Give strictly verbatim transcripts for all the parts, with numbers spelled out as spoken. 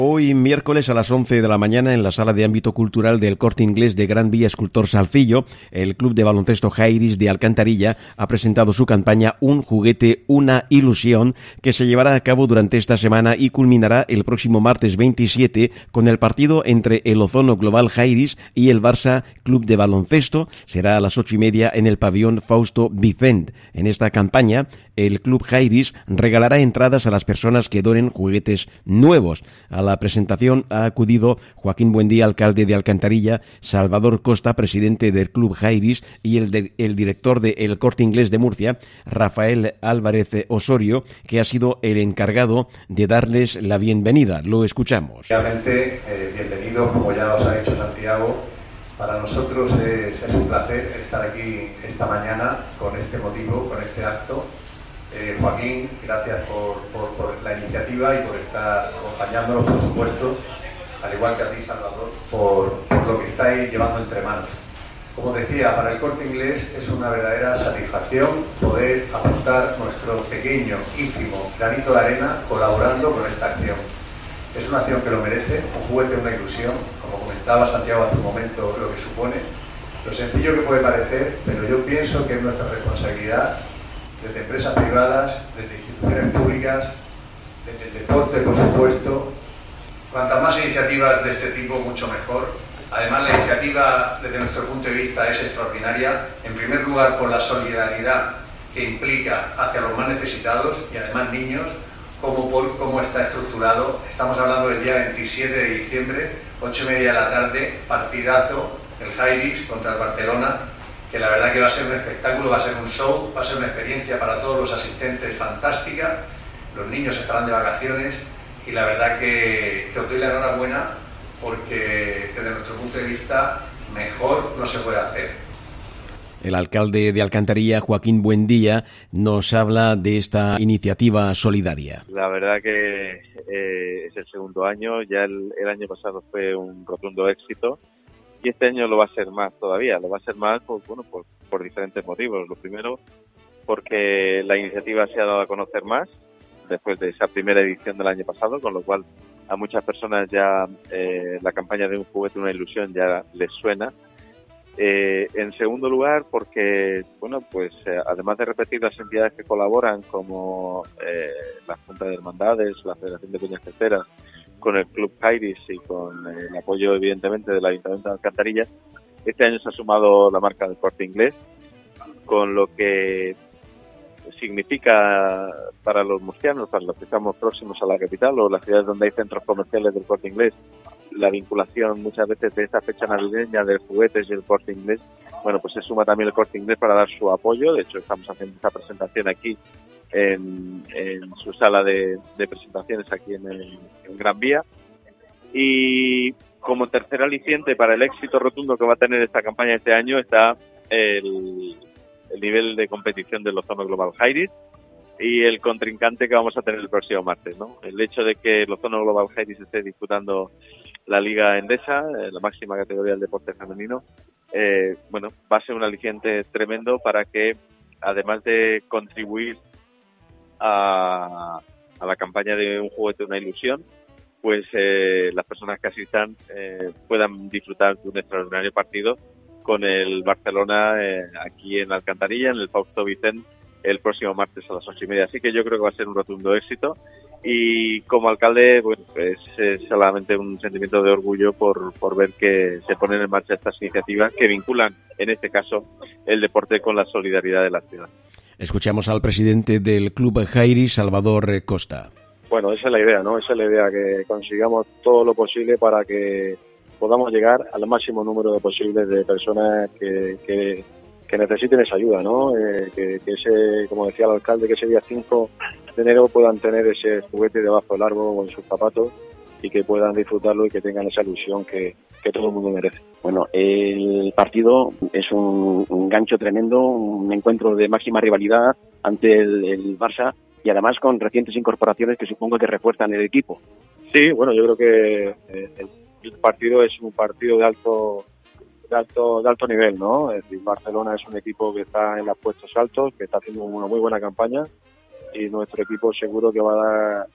Hoy, miércoles a las once de la mañana, en la sala de ámbito cultural del Corte Inglés de Gran Vía Escultor Salcillo, el club de baloncesto Jairis de Alcantarilla ha presentado su campaña Un juguete, una ilusión, que se llevará a cabo durante esta semana y culminará el próximo martes veintisiete con el partido entre el Ozono Global Jairis y el Barça Club de Baloncesto. Será a las ocho y media en el pabellón Fausto Vicent. En esta campaña, el club Jairis regalará entradas a las personas que donen juguetes nuevos. A la presentación ha acudido Joaquín Buendía, alcalde de Alcantarilla, Salvador Costa, presidente del club Jairis, y el, de, el director de El Corte Inglés de Murcia, Rafael Álvarez Osorio, que ha sido el encargado de darles la bienvenida. Lo escuchamos. Obviamente, eh, bienvenidos, como ya os ha dicho Santiago. Para nosotros es, es un placer estar aquí esta mañana con este motivo, con este acto. Eh, Joaquín, gracias por, por, por la iniciativa y por estar acompañándonos, por supuesto, al igual que a ti, Salvador, por, por lo que estáis llevando entre manos. Como decía, para el Corte Inglés es una verdadera satisfacción poder aportar nuestro pequeño, ínfimo granito de arena colaborando con esta acción. Es una acción que lo merece, un juguete, una ilusión, como comentaba Santiago hace un momento, lo que supone. Lo sencillo que puede parecer, pero yo pienso que es nuestra responsabilidad, desde empresas privadas, desde instituciones públicas, desde el deporte, por supuesto. Cuantas más iniciativas de este tipo, mucho mejor. Además, la iniciativa, desde nuestro punto de vista, es extraordinaria. En primer lugar, por la solidaridad que implica hacia los más necesitados y además niños, como por cómo está estructurado. Estamos hablando del día veintisiete de diciembre, ocho y media de la tarde, partidazo, el Jairis contra el Barcelona, que la verdad que va a ser un espectáculo, va a ser un show, va a ser una experiencia para todos los asistentes fantástica. Los niños estarán de vacaciones y la verdad que, que os doy la enhorabuena porque desde nuestro punto de vista mejor no se puede hacer. El alcalde de Alcantarilla, Joaquín Buendía, nos habla de esta iniciativa solidaria. La verdad que eh, es el segundo año, ya el, el año pasado fue un rotundo éxito. Y este año lo va a ser más todavía, lo va a ser más por, bueno, por, por diferentes motivos. Lo primero, porque la iniciativa se ha dado a conocer más después de esa primera edición del año pasado, con lo cual a muchas personas ya eh, la campaña de Un juguete, una ilusión ya les suena. Eh, en segundo lugar, porque, bueno, pues eh, además de repetir las entidades que colaboran, como eh, la Junta de Hermandades, la Federación de Peñas Cesteras, con el Club Jairis y con el apoyo, evidentemente, del Ayuntamiento de Alcantarilla, este año se ha sumado la marca del Corte Inglés, con lo que significa para los murcianos, para los que estamos próximos a la capital o las ciudades donde hay centros comerciales del Corte Inglés, la vinculación muchas veces de esta fecha navideña de juguetes y el Corte Inglés. Bueno, pues se suma también el Corte Inglés para dar su apoyo. De hecho, estamos haciendo esta presentación aquí En, en su sala de, de presentaciones aquí en, el, en Gran Vía. Y como tercer aliciente para el éxito rotundo que va a tener esta campaña este año está el, el nivel de competición del Ozono Global Jairis y el contrincante que vamos a tener el próximo martes, ¿no? El hecho de que el Ozono Global Jairis esté disputando la Liga Endesa, la máxima categoría del deporte femenino, eh, bueno, va a ser un aliciente tremendo para que, además de contribuir A, a la campaña de Un juguete, una ilusión, pues eh, las personas que asistan eh, puedan disfrutar de un extraordinario partido con el Barcelona eh, aquí en Alcantarilla, en el Fausto Vicent, el próximo martes a las ocho y media. Así que yo creo que va a ser un rotundo éxito y como alcalde, bueno, pues es solamente un sentimiento de orgullo por, por ver que se ponen en marcha estas iniciativas que vinculan, en este caso, el deporte con la solidaridad de la ciudad. Escuchamos al presidente del Club Jairis, Salvador Costa. Bueno, esa es la idea, ¿no? Esa es la idea, que consigamos todo lo posible para que podamos llegar al máximo número de posibles de personas que, que, que necesiten esa ayuda, ¿no? Eh, que, que ese, como decía el alcalde, que ese día cinco de enero puedan tener ese juguete debajo del árbol o en sus zapatos y que puedan disfrutarlo y que tengan esa ilusión que, que todo el mundo merece. Bueno, el partido es un, un gancho tremendo, un encuentro de máxima rivalidad ante el, el Barça y además con recientes incorporaciones que supongo que refuerzan el equipo. Sí, bueno, yo creo que eh, el partido es un partido de alto de alto de alto nivel, ¿no? Es decir, Barcelona es un equipo que está en los puestos altos, que está haciendo una muy buena campaña y nuestro equipo seguro que va a dar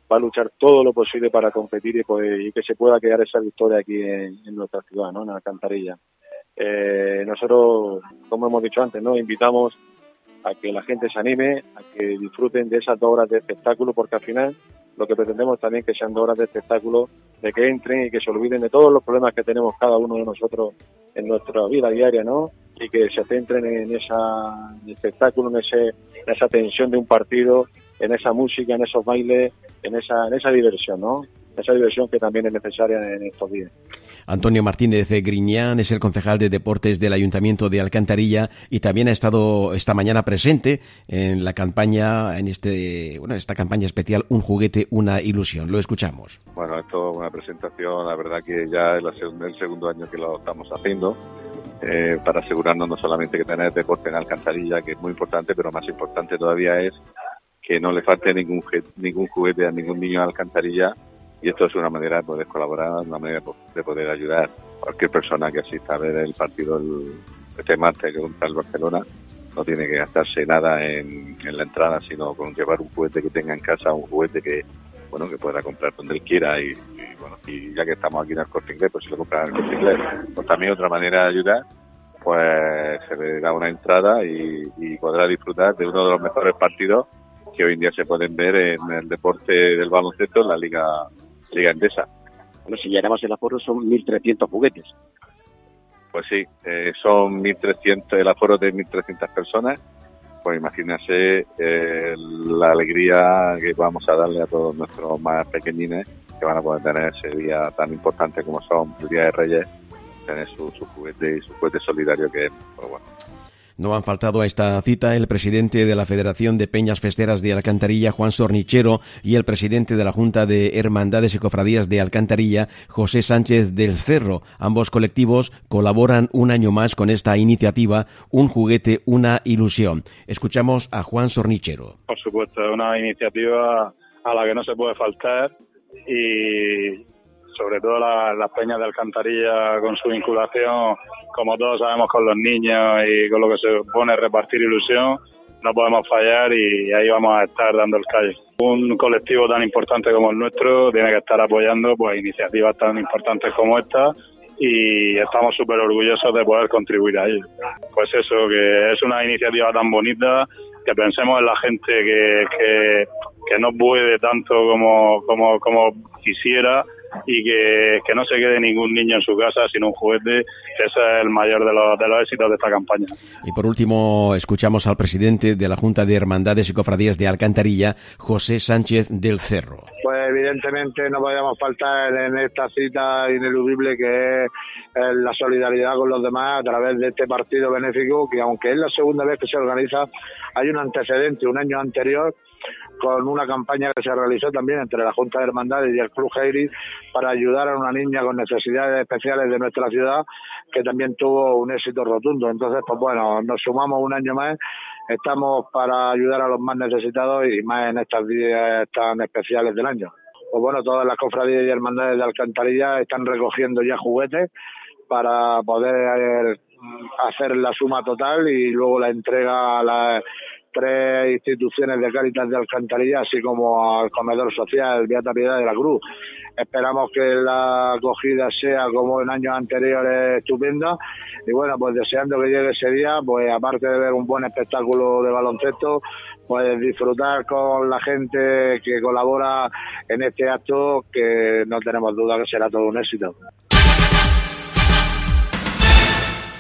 va a luchar todo lo posible para competir y, pues, y que se pueda quedar esa victoria aquí en, en nuestra ciudad, ¿no? En Alcantarilla. Eh, nosotros, como hemos dicho antes, ¿no? Invitamos a que la gente se anime, a que disfruten de esas dos horas de espectáculo, porque al final lo que pretendemos también es que sean dos horas de espectáculo, de que entren y que se olviden de todos los problemas que tenemos cada uno de nosotros en nuestra vida diaria, ¿no? Y que se centren en esa en espectáculo, en ese en esa tensión de un partido, en esa música, en esos bailes, en esa en esa diversión, ¿no? Esa diversión que también es necesaria en estos días. Antonio Martínez Griñán es el concejal de Deportes del Ayuntamiento de Alcantarilla y también ha estado esta mañana presente en la campaña, en este, bueno, esta campaña especial Un juguete, una ilusión. Lo escuchamos. Bueno, esto es una presentación, la verdad que ya es la segunda, el segundo año que lo estamos haciendo, eh, para asegurarnos no solamente que tener deporte en Alcantarilla, que es muy importante, pero más importante todavía es que no le falte ningún, ningún juguete a ningún niño en Alcantarilla. Y esto es una manera de poder colaborar, una manera de poder ayudar a cualquier persona que asista a ver el partido el, este martes contra el Barcelona. No tiene que gastarse nada en, en la entrada, sino con llevar un juguete que tenga en casa, un juguete que bueno que pueda comprar donde él quiera. Y, y bueno, y ya que estamos aquí en el Corte Inglés, pues si lo compran en el Corte Inglés. Pues también otra manera de ayudar, pues se le da una entrada y, y podrá disfrutar de uno de los mejores partidos que hoy en día se pueden ver en el deporte del baloncesto en la Liga Liga Endesa. Bueno, si llenamos el aforo son mil trescientos juguetes. Pues sí, eh, son mil trescientos, el aforo de mil trescientas personas. Pues imagínense eh, la alegría que vamos a darle a todos nuestros más pequeñines que van a poder tener ese día tan importante como son el Día de Reyes, tener su, su juguete y su juguete solidario que es, pues bueno. No han faltado a esta cita el presidente de la Federación de Peñas Festeras de Alcantarilla, Juan Sornichero, y el presidente de la Junta de Hermandades y Cofradías de Alcantarilla, José Sánchez del Cerro. Ambos colectivos colaboran un año más con esta iniciativa, Un juguete, una ilusión. Escuchamos a Juan Sornichero. Por supuesto, es una iniciativa a la que no se puede faltar y sobre todo las la peñas de Alcantarilla con su vinculación, como todos sabemos, con los niños y con lo que se supone repartir ilusión, no podemos fallar y ahí vamos a estar dando el callo. Un colectivo tan importante como el nuestro tiene que estar apoyando pues iniciativas tan importantes como esta y estamos súper orgullosos de poder contribuir a ello. Pues eso, que es una iniciativa tan bonita, que pensemos en la gente que, que, que no puede tanto como, como, como quisiera, y que, que no se quede ningún niño en su casa sin un juguete, que ese es el mayor de los, de los éxitos de esta campaña. Y por último, escuchamos al presidente de la Junta de Hermandades y Cofradías de Alcantarilla, José Sánchez del Cerro. Pues evidentemente no podíamos faltar en esta cita ineludible que es la solidaridad con los demás a través de este partido benéfico, que aunque es la segunda vez que se organiza, hay un antecedente, un año anterior, con una campaña que se realizó también entre la Junta de Hermandades y el Club Heiris para ayudar a una niña con necesidades especiales de nuestra ciudad, que también tuvo un éxito rotundo. Entonces, pues bueno, nos sumamos un año más, estamos para ayudar a los más necesitados y más en estos días tan especiales del año. Pues bueno, todas las cofradías y hermandades de Alcantarilla están recogiendo ya juguetes para poder hacer la suma total y luego la entrega a las tres instituciones de Cáritas de Alcantarilla, así como al comedor social Beata Piedad de la Cruz. Esperamos que la acogida sea como en años anteriores estupenda y bueno, pues deseando que llegue ese día, pues aparte de ver un buen espectáculo de baloncesto, pues disfrutar con la gente que colabora en este acto, que no tenemos duda que será todo un éxito.